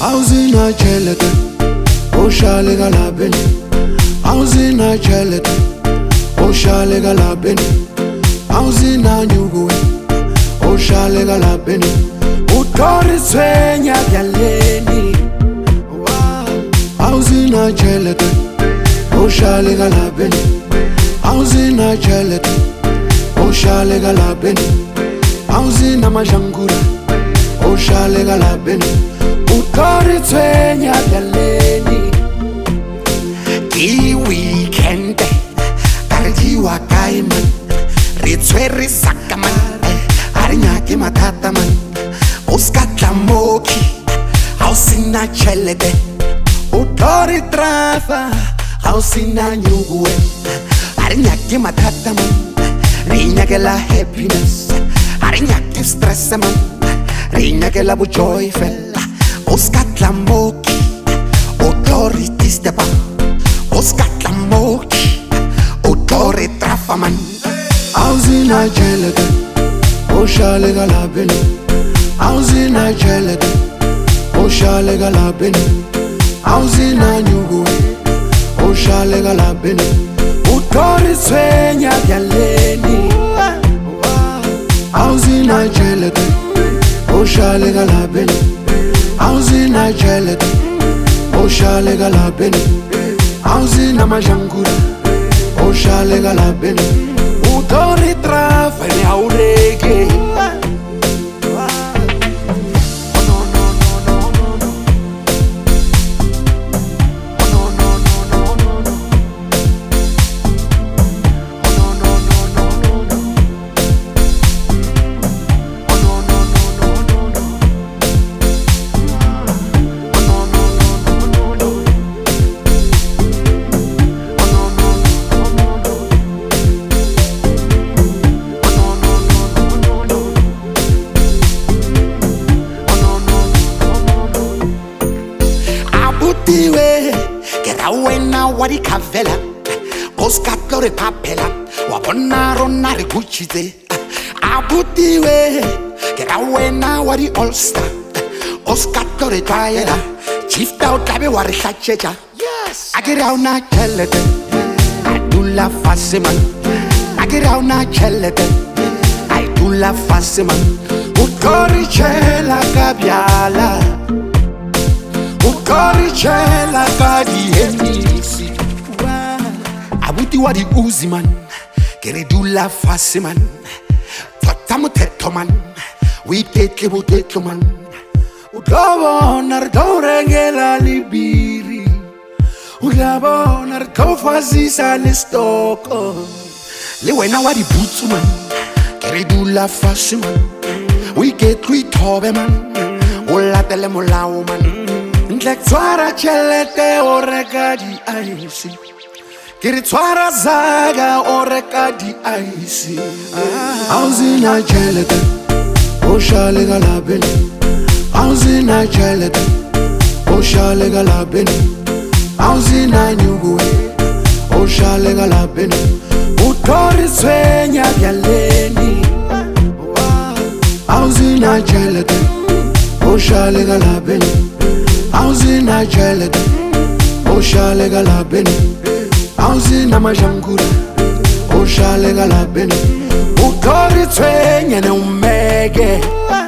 Auzina chelete, oshale galabeni. Auzina chelete, oshale galabeni. Auzina nyugue, oshale galabeni. Utori swenya galeni. Auzina chelete, oshale galabeni. Auzina chelete, oshale galabeni. Auzina majangura, oshale galabeni. Utori swenya galeni. Ki weekend, karjiwa kaiman. Ritsweri sakaman, arinyaki matata man. Uskatla moki, hausina chelete. Utori trafa, hausina nyugue. Arinyaki matata man, rinyake la happiness. Arinyaki stress man, rinyake la bu joyful. Uskatla moki, utori tistepa. Uskatla moki, utori trafa man. Auzina chelete, oshale galabeni. Auzina chelete, oshale galabeni. Auzina nyugue, oshale galabeni. Utori swenya galeni. Auzina chelete, oshale galabeni. Auzina chelete, oshale galabeni. Auzina majangura, oshale galabeni. Utori trafa ni aureke. Wena wadi kavela Oskatlore papela Wabona rona rikuchite Abutiwe Kera wena wadi all-star Oskatlore twaela Chief tau tabe wari hachecha Yes Agirau na chelete Adula faseman Agirau na chelete Adula faseman Utori chela kabyala Ukorichela kadi emisi Abuti wadi uzi man Keredula fasi man Totamu teto man Wipetli butetlo man Udabonar taurengela libiri Udabonar taufazisa listoko Lewena wadi butsu man Keredula fasi man Wiketli tobe man Ulatele molawo man Ntlektswara chelete oreka di aisi Kiritswara zaga oreka di aisi Auzina chelete oshale galabeni. Auzina chelete oshale galabeni. Auzina nyugue oshale galabeni. Utori swenya galeni. Auzina chelete oshale galabeni. Auzina chelete, oshale galabeni. Auzina majangura, oshale galabeni. Utori twenya ne umege.